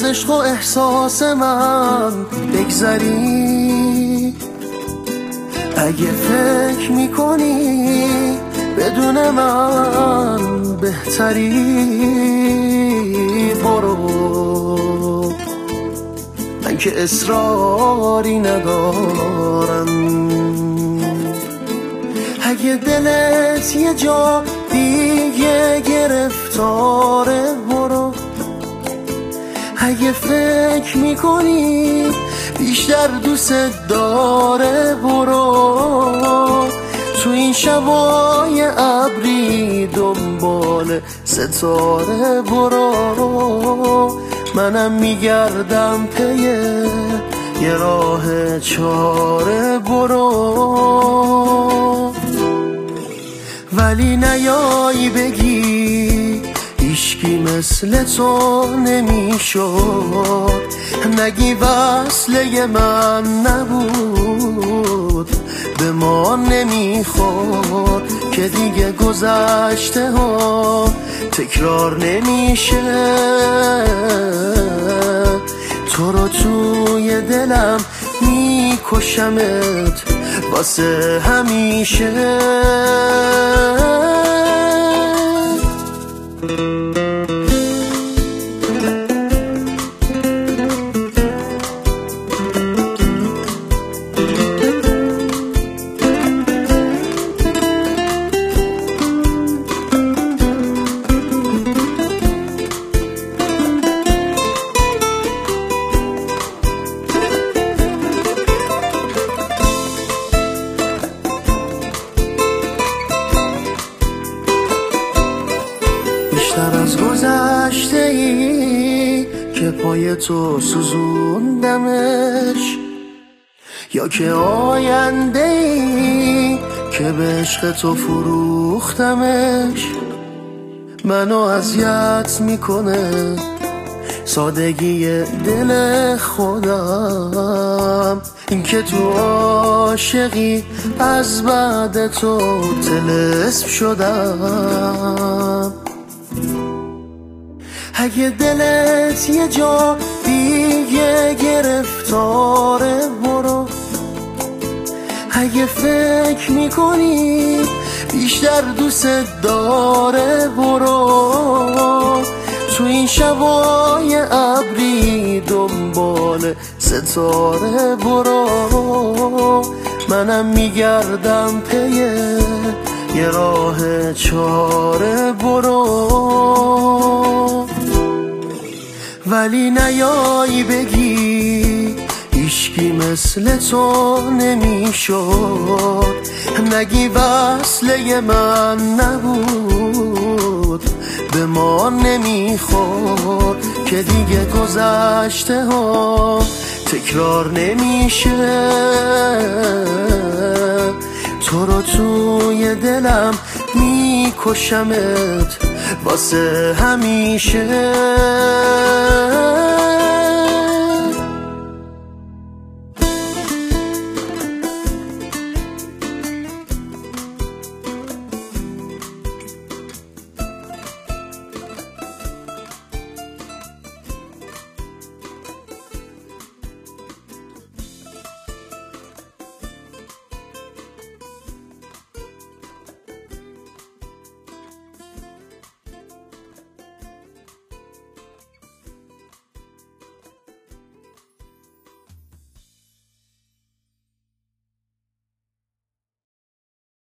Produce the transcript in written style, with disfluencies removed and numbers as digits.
عشق و احساس من بگذری. اگه فکر میکنی بدون من بهتری، برو، من که اصراری ندارم. اگه دلت یه جا دیگه گرفتاره، برو. اگه فکر میکنی بیشتر دوست داره، برو. تو این شبای ابری دنبال ستاره، برو. منم میگردم پی یه راه چاره، برو. ولی نیایی بگی هیچکی مثل تو نمیشد، نگی وصله من نبود به ما نمیخورد، که دیگه گذشته ها تکرار نمیشه. تو رو توی دلم میکشمت واسه همیشه. بیشتر از گذشته ای که پای تو سوزوندمش، یا که آینده ای که به عشق تو فروختمش. منو اذیت میکنه سادگی دل خودم، این که تو عاشقی از بعد تو طلسم شدم. اگه دلت یه جا دیگه گرفتاره، برو. اگه فکر میکنی بیشتر دوست داره، برو. تو این شبای ابری دنبال ستاره، برو. منم میگردم پی یه راه چاره، برو. ولی نیایی بگی هیچکی مثل تو نمیشد، نگی وصله من نبود به ما نمیخورد، که دیگه گذشته ها تکرار نمیشه. تو رو توی دلم میکشمت واسه همیشه.